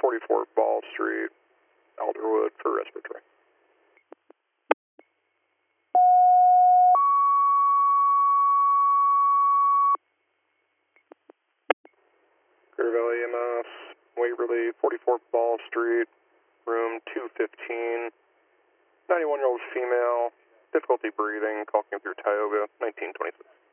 44 Ball Street, Alderwood for respiratory. Clear Valley EMS, Waverly, 44 Ball Street, room 215, 91-year-old female, difficulty breathing, call came through Tioga, 1926.